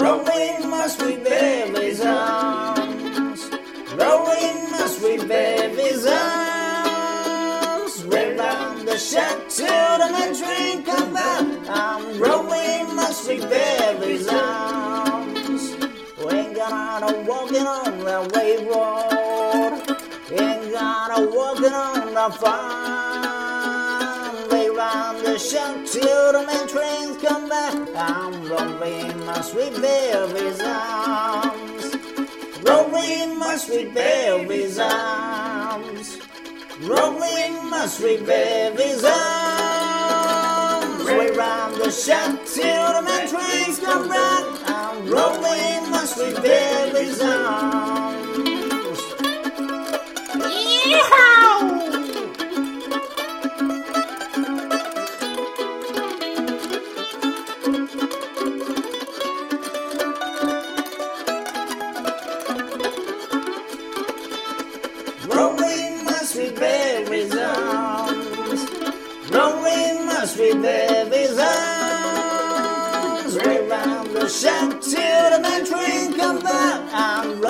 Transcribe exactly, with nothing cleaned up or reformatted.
Rolling my sweet baby's arms, rolling my sweet baby's arms, right round the shack till the men train come back. I'm rolling my sweet baby's arms. We ain't gonna walking on the wave road, ain't gonna walking on the farm, right round the shack till the men trains come back. I'm rolling my sweet baby's arms, rolling my sweet baby's arms, rolling my sweet baby's arms, right round the shack till the men trains come back. I'm rolling my sweet baby's arms. Yeehaw! Rolling my sweet baby's arms, rolling my sweet baby's arms, right round the shack till the men train come back. I'm